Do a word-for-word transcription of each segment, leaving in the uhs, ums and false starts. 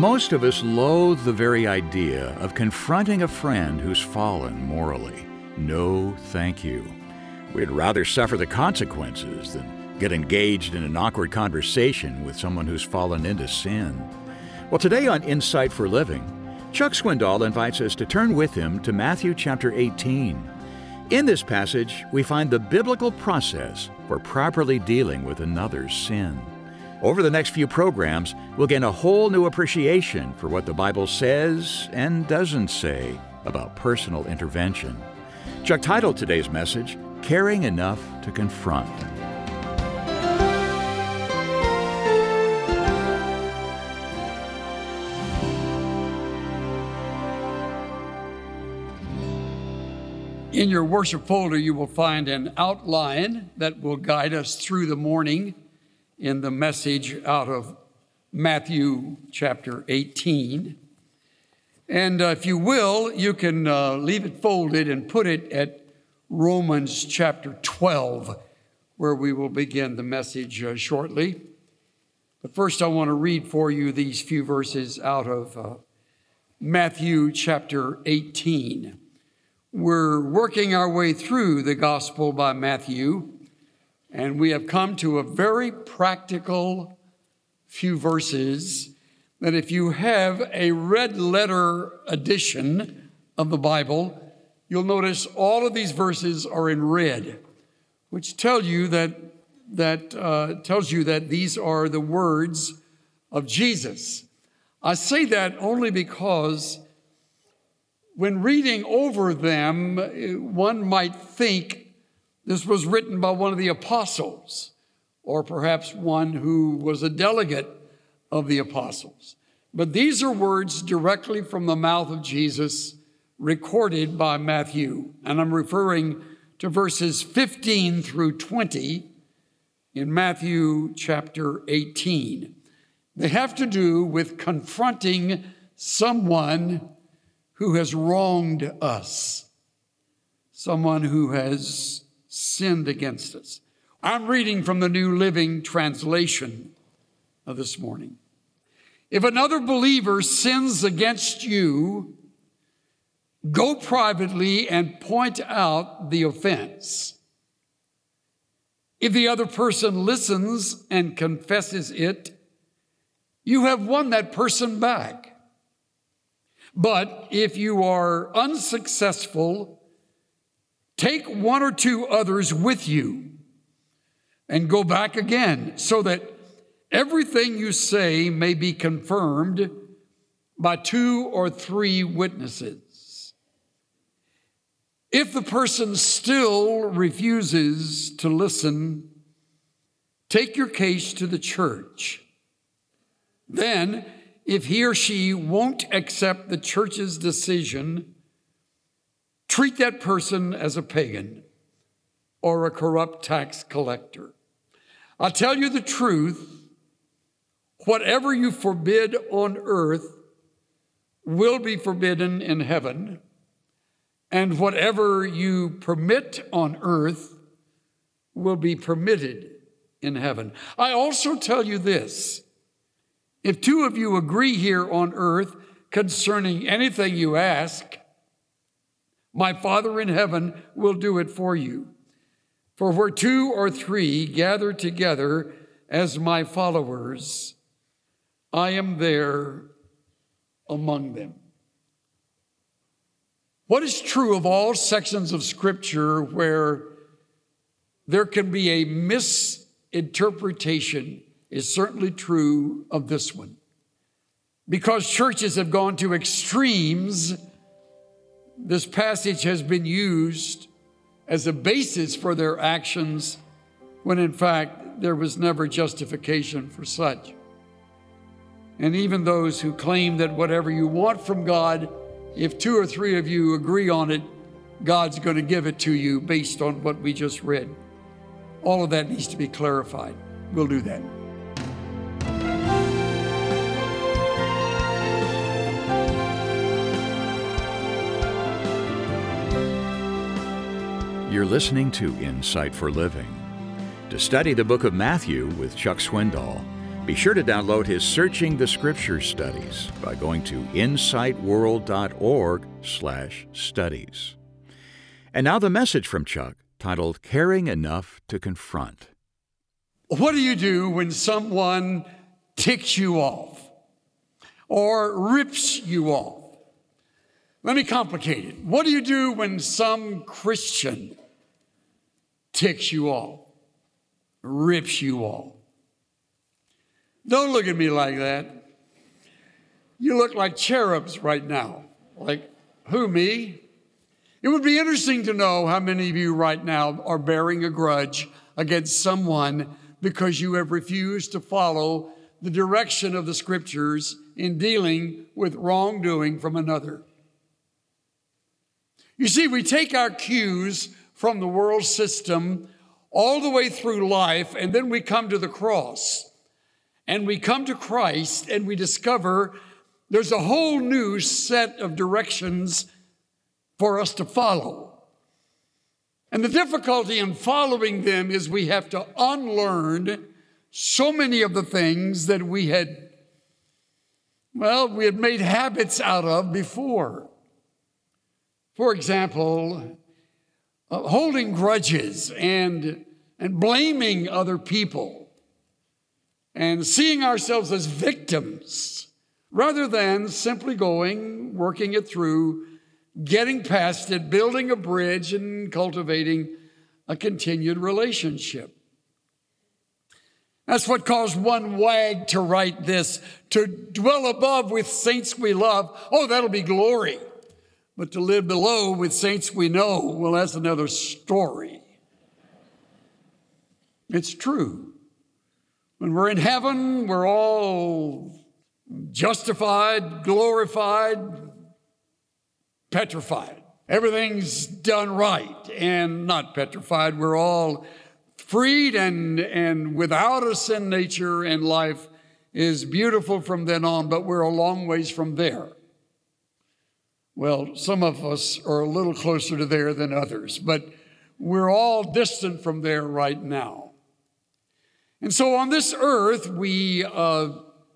Most of us loathe the very idea of confronting a friend who's fallen morally. No, thank you. We'd rather suffer the consequences than get engaged in an awkward conversation with someone who's fallen into sin. Well, today on Insight for Living, Chuck Swindoll invites us to turn with him to Matthew chapter eighteen. In this passage, we find the biblical process for properly dealing with another's sin. Over the next few programs, we'll gain a whole new appreciation for what the Bible says and doesn't say about personal intervention. Chuck titled today's message, Caring Enough to Confront. In your worship folder, you will find an outline that will guide us through the morning in the message out of Matthew chapter eighteen. And uh, if you will, you can uh, leave it folded and put it at Romans chapter twelve, where we will begin the message uh, shortly. But first, I want to read for you these few verses out of uh, Matthew chapter eighteen. We're working our way through the gospel by Matthew, and we have come to a very practical few verses that if you have a red letter edition of the Bible, you'll notice all of these verses are in red, which tell you that that uh, tells you that these are the words of Jesus. I say that only because when reading over them, one might think this was written by one of the apostles, or perhaps one who was a delegate of the apostles. But these are words directly from the mouth of Jesus, recorded by Matthew. And I'm referring to verses fifteen through twenty in Matthew chapter eighteen. They have to do with confronting someone who has wronged us, someone who has sinned against us. I'm reading from the New Living Translation of this morning. If another believer sins against you, go privately and point out the offense. If the other person listens and confesses it, you have won that person back. But if you are unsuccessful, take one or two others with you and go back again, so that everything you say may be confirmed by two or three witnesses. If the person still refuses to listen, take your case to the church. Then, if he or she won't accept the church's decision, treat that person as a pagan or a corrupt tax collector. I'll tell you the truth, whatever you forbid on earth will be forbidden in heaven, and whatever you permit on earth will be permitted in heaven. I also tell you this, if two of you agree here on earth concerning anything you ask, my Father in heaven will do it for you. For where two or three gather together as my followers, I am there among them. What is true of all sections of Scripture where there can be a misinterpretation is certainly true of this one. Because churches have gone to extremes, this passage has been used as a basis for their actions, when in fact there was never justification for such. And even those who claim that whatever you want from God, if two or three of you agree on it, God's going to give it to you based on what we just read. All of that needs to be clarified. We'll do that. You're listening to Insight for Living. To study the book of Matthew with Chuck Swindoll, Be sure to download his Searching the Scriptures studies by going to insight world dot org slash studies. And now the message from Chuck, titled Caring Enough to Confront. What do you do when someone ticks you off or rips you off? Let me complicate it. What do you do when some Christian ticks you off, rips you off? Don't look at me like that. You look like cherubs right now. Like, who, me? It would be interesting to know how many of you right now are bearing a grudge against someone because you have refused to follow the direction of the Scriptures in dealing with wrongdoing from another. You see, we take our cues from the world system all the way through life, and then we come to the cross. And we come to Christ and we discover there's a whole new set of directions for us to follow. And the difficulty in following them is we have to unlearn so many of the things that we had, well, we had made habits out of before. For example, uh, holding grudges and, and blaming other people, and seeing ourselves as victims rather than simply going, working it through, getting past it, building a bridge, and cultivating a continued relationship. That's what caused one wag to write this: to dwell above with saints we love, oh, that'll be glory. But to live below with saints we know, well, that's another story. It's true. When we're in heaven, we're all justified, glorified, petrified. Everything's done right and not petrified. We're all freed and, and without a sin nature, and life is beautiful from then on, but we're a long ways from there. Well, some of us are a little closer to there than others, but we're all distant from there right now. And so on this earth, we, uh,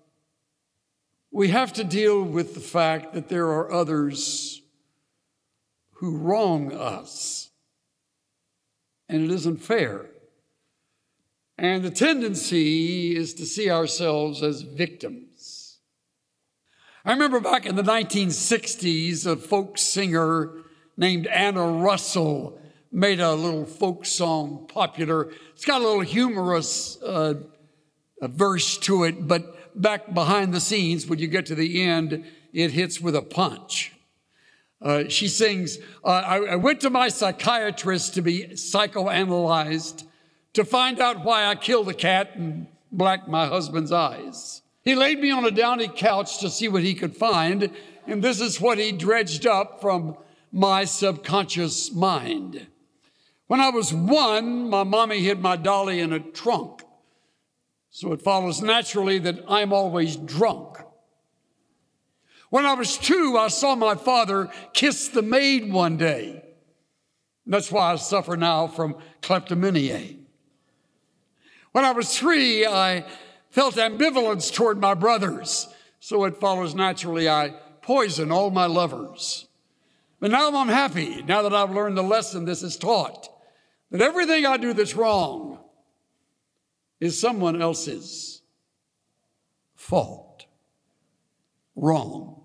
we have to deal with the fact that there are others who wrong us, and it isn't fair. And the tendency is to see ourselves as victims. I remember back in the nineteen sixties, a folk singer named Anna Russell made a little folk song popular. It's got a little humorous uh, a verse to it, but back behind the scenes, when you get to the end, it hits with a punch. Uh, she sings, uh, I, I went to my psychiatrist to be psychoanalyzed to find out why I killed a cat and blacked my husband's eyes. He laid me on a downy couch to see what he could find, and this is what he dredged up from my subconscious mind. When I was one, my mommy hid my dolly in a trunk. So it follows naturally that I'm always drunk. When I was two, I saw my father kiss the maid one day. That's why I suffer now from kleptomania. When I was three, I felt ambivalence toward my brothers. So it follows naturally I poison all my lovers. But now I'm happy, now that I've learned the lesson this is taught, that everything I do that's wrong is someone else's fault. Wrong.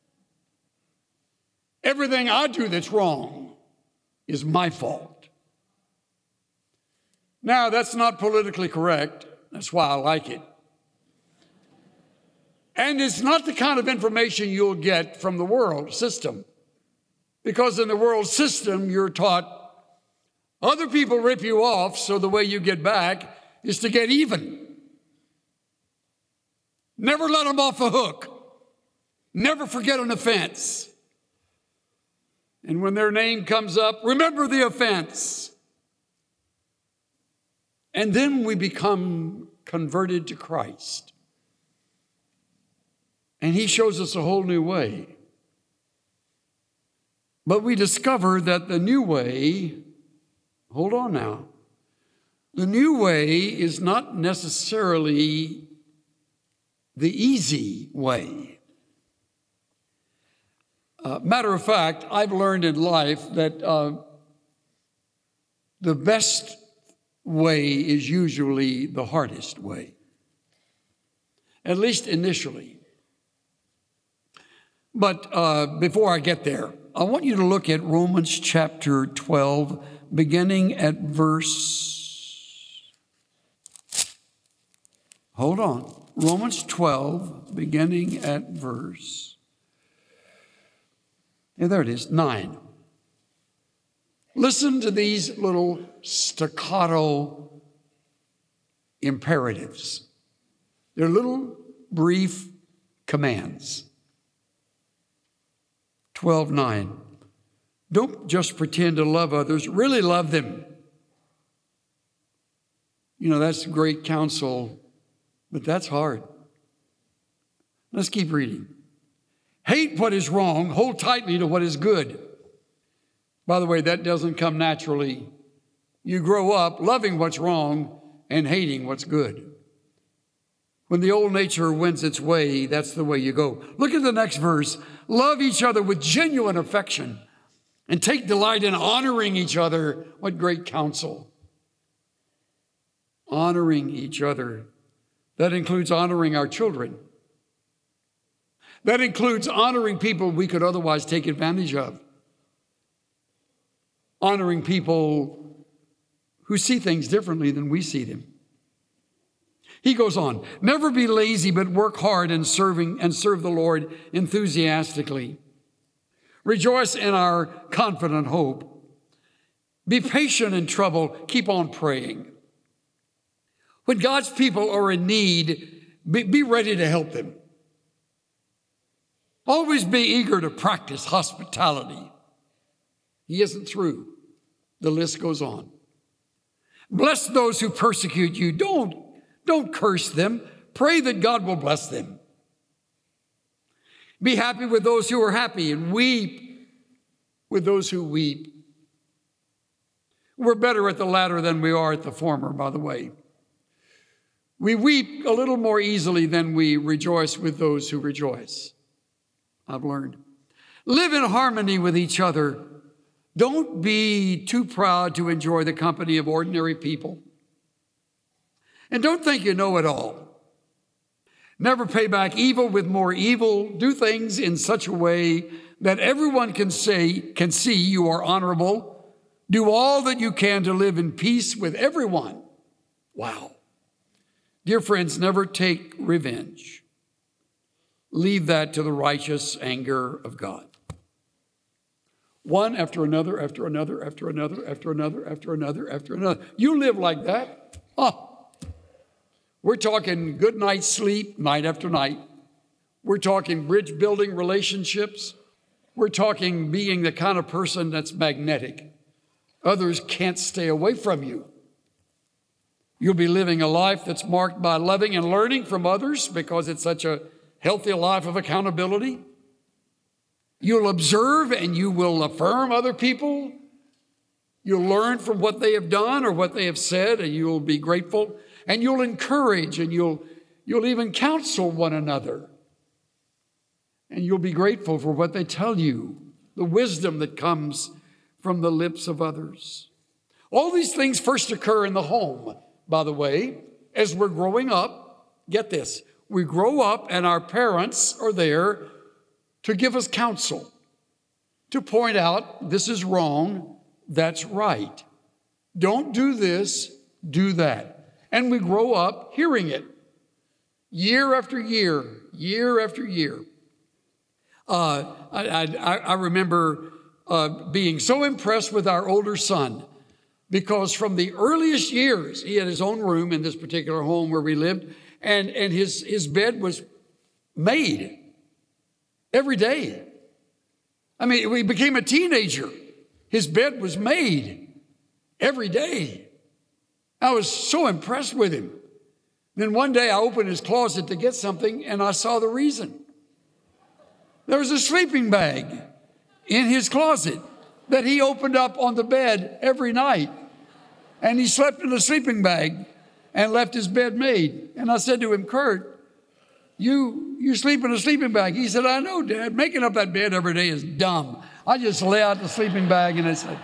Everything I do that's wrong is my fault. Now, that's not politically correct. That's why I like it. And it's not the kind of information you'll get from the world system. Because in the world system, you're taught other people rip you off, so the way you get back is to get even. Never let them off the hook. Never forget an offense. And when their name comes up, remember the offense. And then we become converted to Christ. And he shows us a whole new way. But we discover that the new way, hold on now, the new way is not necessarily the easy way. Uh, matter of fact, I've learned in life that uh, the best way is usually the hardest way, at least initially. But uh, before I get there, I want you to look at Romans chapter twelve, beginning at verse, hold on, Romans twelve, beginning at verse, yeah, there it is, nine. Listen to these little staccato imperatives. They're little brief commands. twelve nine. Don't just pretend to love others, really love them. You know, that's great counsel, but that's hard. Let's keep reading. Hate what is wrong, hold tightly to what is good. By the way, that doesn't come naturally. You grow up loving what's wrong and hating what's good. When the old nature wins its way, that's the way you go. Look at the next verse. Love each other with genuine affection and take delight in honoring each other. What great counsel. Honoring each other. That includes honoring our children. That includes honoring people we could otherwise take advantage of. Honoring people who see things differently than we see them. He goes on, never be lazy, but work hard in serving and serve the Lord enthusiastically. Rejoice in our confident hope. Be patient in trouble. Keep on praying. When God's people are in need, be, be ready to help them. Always be eager to practice hospitality. He isn't through. The list goes on. Bless those who persecute you. Don't, don't curse them. Pray that God will bless them. Be happy with those who are happy and weep with those who weep. We're better at the latter than we are at the former, by the way. We weep a little more easily than we rejoice with those who rejoice. I've learned. Live in harmony with each other. Don't be too proud to enjoy the company of ordinary people. And don't think you know it all. Never pay back evil with more evil. Do things in such a way that everyone can say, can see you are honorable. Do all that you can to live in peace with everyone. Wow. Dear friends, never take revenge. Leave that to the righteous anger of God. One after another, after another, after another, after another, after another, after another. You live like that? Oh. We're talking good night's sleep, night after night. We're talking bridge building relationships. We're talking being the kind of person that's magnetic. Others can't stay away from you. You'll be living a life that's marked by loving and learning from others because it's such a healthy life of accountability. You'll observe and you will affirm other people. You'll learn from what they have done or what they have said, and you'll be grateful. And you'll encourage and you'll, you'll even counsel one another. And you'll be grateful for what they tell you, the wisdom that comes from the lips of others. All these things first occur in the home, by the way, as we're growing up. Get this, we grow up and our parents are there to give us counsel, to point out this is wrong, that's right. Don't do this, do that. And we grow up hearing it year after year, year after year. Uh, I, I, I remember uh, being so impressed with our older son because from the earliest years, he had his own room in this particular home where we lived, and, and his, his bed was made every day. I mean, we became a teenager. His bed was made every day. I was so impressed with him. Then one day I opened his closet to get something and I saw the reason. There was a sleeping bag in his closet that he opened up on the bed every night. And he slept in a sleeping bag and left his bed made. And I said to him, Kurt, You, you sleep in a sleeping bag. He said, I know, Dad. Making up that bed every day is dumb. I just lay out the sleeping bag and it's like,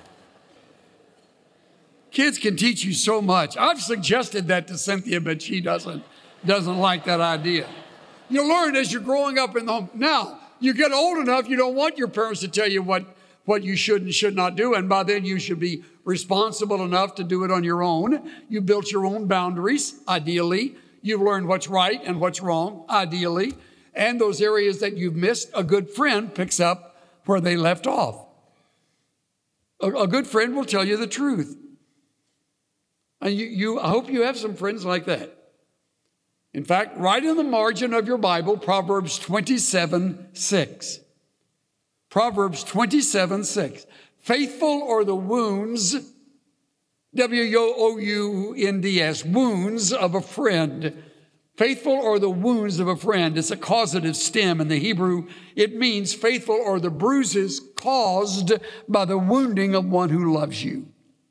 kids can teach you so much. I've suggested that to Cynthia, but she doesn't, doesn't like that idea. You learn as you're growing up in the home. Now, you get old enough, you don't want your parents to tell you what, what you should and should not do. And by then you should be responsible enough to do it on your own. You built your own boundaries, ideally. You've learned what's right and what's wrong, ideally. And those areas that you've missed, a good friend picks up where they left off. A, a good friend will tell you the truth. And you, you, I hope you have some friends like that. In fact, right in the margin of your Bible, Proverbs twenty-seven six. Proverbs twenty-seven six. Faithful are the wounds, W O U N D S, wounds of a friend. Faithful are the wounds of a friend. It's a causative stem in the Hebrew. It means faithful are the bruises caused by the wounding of one who loves you.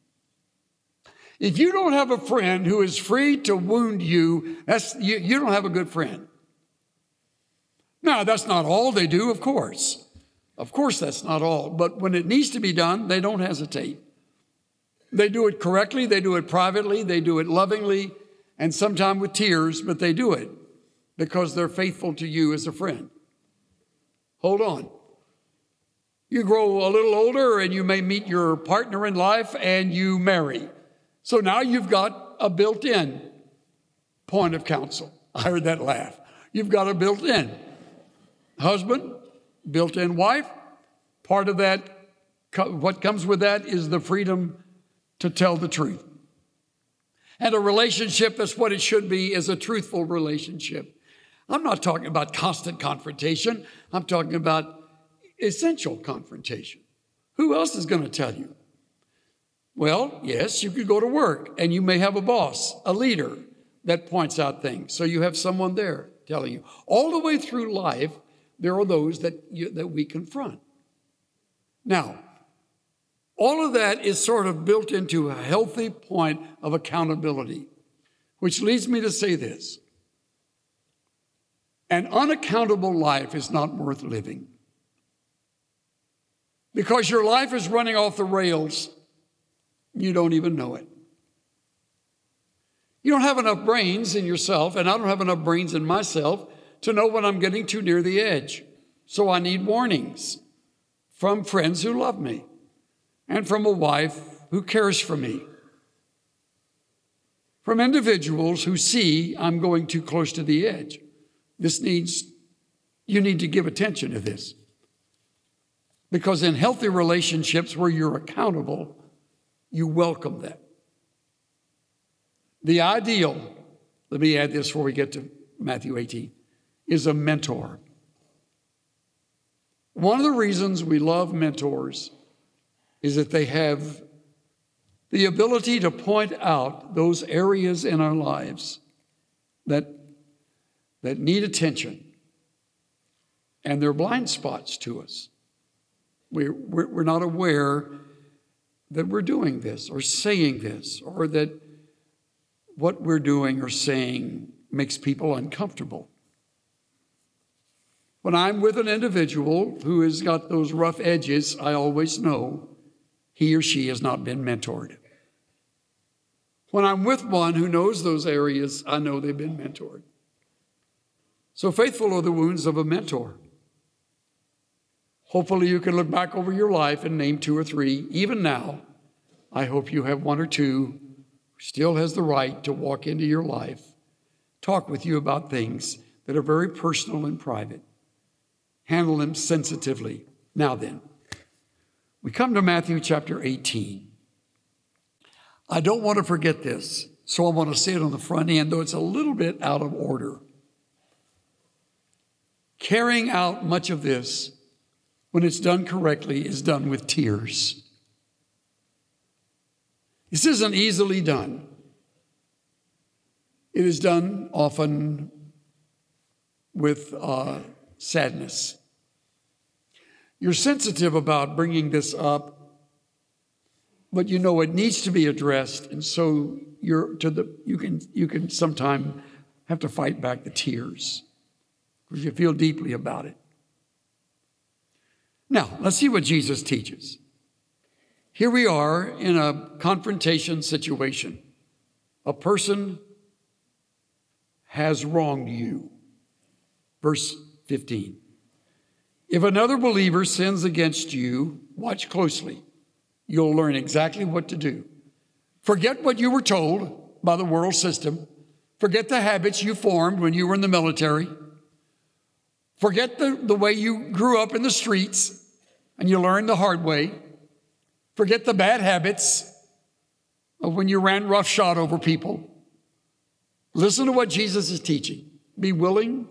If you don't have a friend who is free to wound you, that's, you, you don't have a good friend. Now, that's not all they do, of course. Of course, that's not all. But when it needs to be done, they don't hesitate. They do it correctly. They do it privately. They do it lovingly, and sometimes with tears, but they do it because they're faithful to you as a friend. Hold on. You grow a little older, and you may meet your partner in life, and you marry. So now you've got a built-in point of counsel. I heard that laugh. You've got a built-in husband, built-in wife. Part of that, what comes with that is the freedom to tell the truth. And a relationship that's what it should be is a truthful relationship. I'm not talking about constant confrontation. I'm talking about essential confrontation. Who else is going to tell you? Well, yes, you could go to work and you may have a boss, a leader that points out things. So you have someone there telling you. All the way through life, there are those that, you, that we confront. Now, all of that is sort of built into a healthy point of accountability, which leads me to say this. An unaccountable life is not worth living. Because your life is running off the rails, you don't even know it. You don't have enough brains in yourself, and I don't have enough brains in myself to know when I'm getting too near the edge. So I need warnings from friends who love me and from a wife who cares for me, from individuals who see I'm going too close to the edge. This needs, you need to give attention to this. Because in healthy relationships where you're accountable, you welcome that. The ideal, let me add this before we get to Matthew eighteen, is a mentor. One of the reasons we love mentors is that they have the ability to point out those areas in our lives that, that need attention, and they're blind spots to us. We're, we're, we're not aware that we're doing this or saying this, or that what we're doing or saying makes people uncomfortable. When I'm with an individual who has got those rough edges, I always know he or she has not been mentored. When I'm with one who knows those areas, I know they've been mentored. So faithful are the wounds of a mentor. Hopefully you can look back over your life and name two or three. Even now, I hope you have one or two who still has the right to walk into your life, talk with you about things that are very personal and private. Handle them sensitively. Now then, we come to Matthew chapter eighteen. I don't want to forget this, so I want to say it on the front end, though it's a little bit out of order. Carrying out much of this, when it's done correctly, is done with tears. This isn't easily done. It is done often with uh, sadness. You're sensitive about bringing this up, but you know it needs to be addressed, and so you're to the you can you can sometimes have to fight back the tears. because you feel deeply about it. Now, let's see what Jesus teaches. Here we are in a confrontation situation. A person has wronged you. Verse fifteen. If another believer sins against you, watch closely. You'll learn exactly what to do. Forget what you were told by the world system. Forget the habits you formed when you were in the military. Forget the, the way you grew up in the streets and you learned the hard way. Forget the bad habits of when you ran roughshod over people. Listen to what Jesus is teaching. Be willing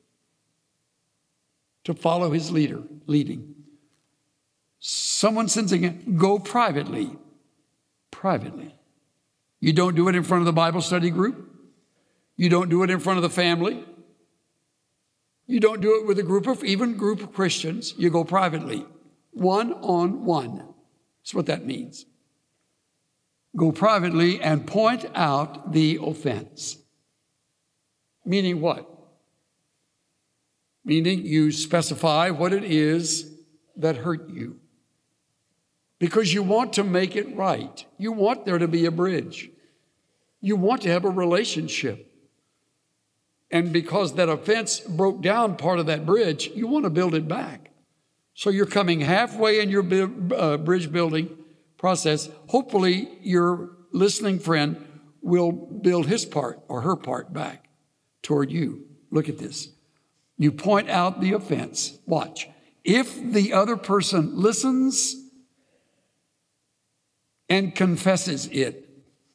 to follow his leader, leading. Someone sins again, go privately. Privately. You don't do it in front of the Bible study group. You don't do it in front of the family. You don't do it with a group of, even group of Christians. You go privately. One on one. That's what that means. Go privately and point out the offense. Meaning what? Meaning you specify what it is that hurt you. Because you want to make it right. You want there to be a bridge. You want to have a relationship. And because that offense broke down part of that bridge, you want to build it back. So you're coming halfway in your uh, bridge building process. Hopefully your listening friend will build his part or her part back toward you. Look at this. You point out the offense. Watch. If the other person listens and confesses it,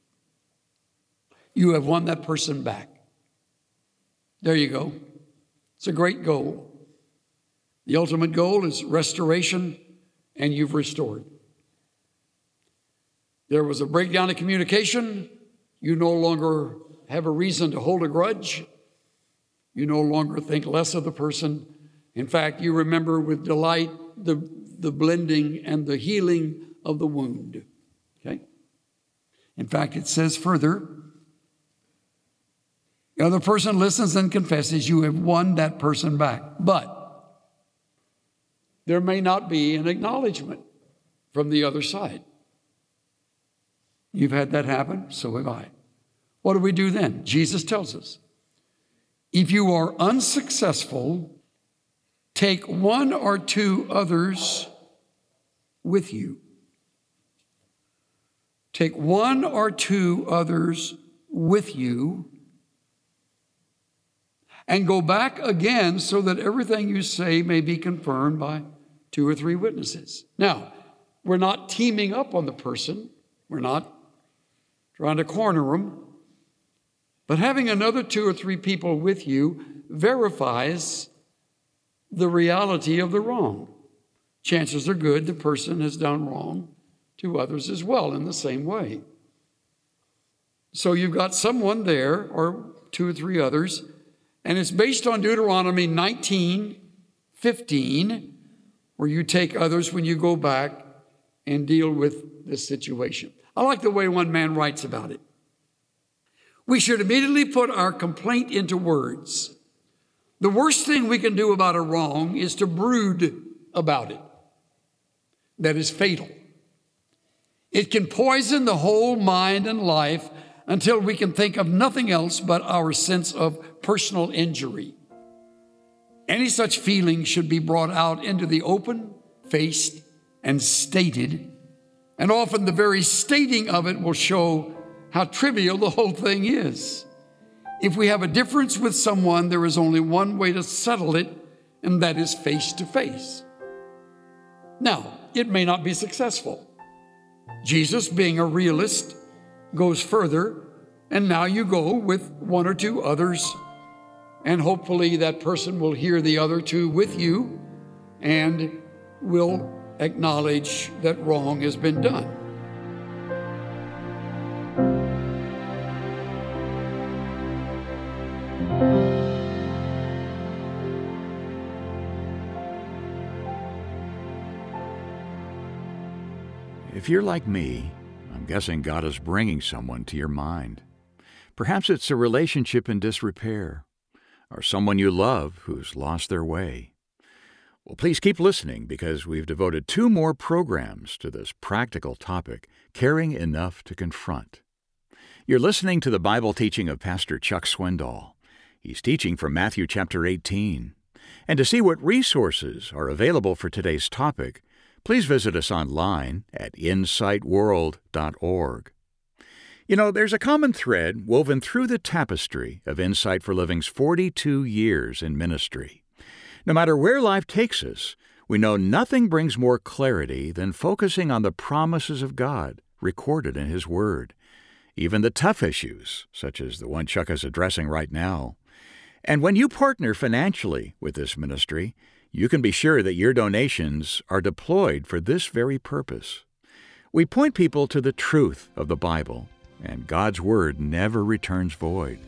you have won that person back. There you go. It's a great goal. The ultimate goal is restoration, and you've restored. There was a breakdown of communication. You no longer have a reason to hold a grudge. You no longer think less of the person. In fact, you remember with delight the, the blending and the healing of the wound. Okay? In fact, it says further, the other person listens and confesses, you have won that person back. But there may not be an acknowledgement from the other side. You've had that happen, so have I. What do we do then? Jesus tells us, if you are unsuccessful, take one or two others with you. Take one or two others with you and go back again so that everything you say may be confirmed by two or three witnesses. Now, we're not teaming up on the person. We're not trying to corner them. But having another two or three people with you verifies the reality of the wrong. Chances are good the person has done wrong to others as well in the same way. So you've got someone there, or two or three others, and it's based on Deuteronomy nineteen fifteen, where you take others when you go back and deal with this situation. I like the way one man writes about it. We should immediately put our complaint into words. The worst thing we can do about a wrong is to brood about it. That is fatal. It can poison the whole mind and life until we can think of nothing else but our sense of personal injury. Any such feeling should be brought out into the open, faced, and stated, and often the very stating of it will show how trivial the whole thing is. If we have a difference with someone, there is only one way to settle it, and that is face to face. Now, it may not be successful. Jesus, being a realist, goes further, and now you go with one or two others, and hopefully that person will hear the other two with you and will acknowledge that wrong has been done. If you're like me, I'm guessing God is bringing someone to your mind. Perhaps it's a relationship in disrepair, or someone you love who's lost their way. Well, please keep listening because we've devoted two more programs to this practical topic, caring enough to confront. You're listening to the Bible teaching of Pastor Chuck Swindoll. He's teaching from Matthew chapter eighteen. And to see what resources are available for today's topic, please visit us online at insight world dot org. You know, there's a common thread woven through the tapestry of Insight for Living's forty-two years in ministry. No matter where life takes us, we know nothing brings more clarity than focusing on the promises of God recorded in His Word, even the tough issues, such as the one Chuck is addressing right now. And when you partner financially with this ministry, you can be sure that your donations are deployed for this very purpose. We point people to the truth of the Bible, and God's Word never returns void.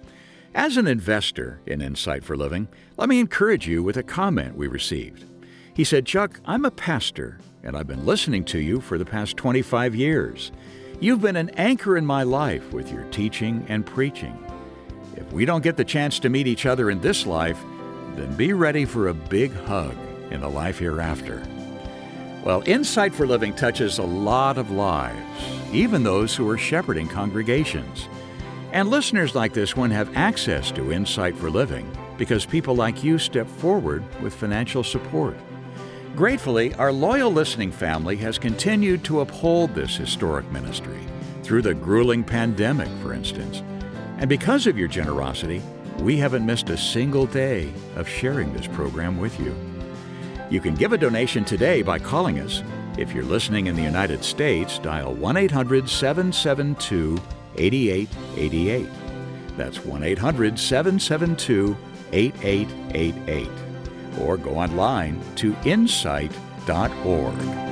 As an investor in Insight for Living, let me encourage you with a comment we received. He said, "Chuck, I'm a pastor, and I've been listening to you for the past twenty-five years. You've been an anchor in my life with your teaching and preaching. If we don't get the chance to meet each other in this life, then be ready for a big hug in the life hereafter." Well, Insight for Living touches a lot of lives, even those who are shepherding congregations. And listeners like this one have access to Insight for Living because people like you step forward with financial support. Gratefully, our loyal listening family has continued to uphold this historic ministry through the grueling pandemic, for instance. And because of your generosity, we haven't missed a single day of sharing this program with you. You can give a donation today by calling us. If you're listening in the United States, dial one eight hundred seven seven two eight eight eight eight. That's one eight hundred seven seven two eight eight eight eight. Or go online to insight dot org.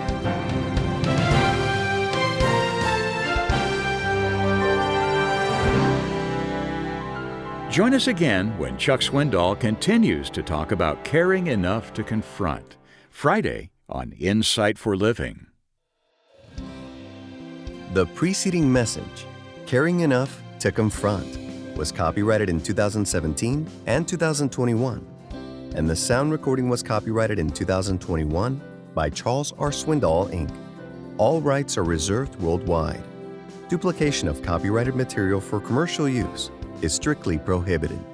Join us again when Chuck Swindoll continues to talk about caring enough to confront, Friday on Insight for Living. The preceding message, Caring Enough to Confront, was copyrighted in two thousand seventeen and two thousand twenty-one, and the sound recording was copyrighted in two thousand twenty-one by Charles R. Swindoll, Incorporated. All rights are reserved worldwide. Duplication of copyrighted material for commercial use is strictly prohibited.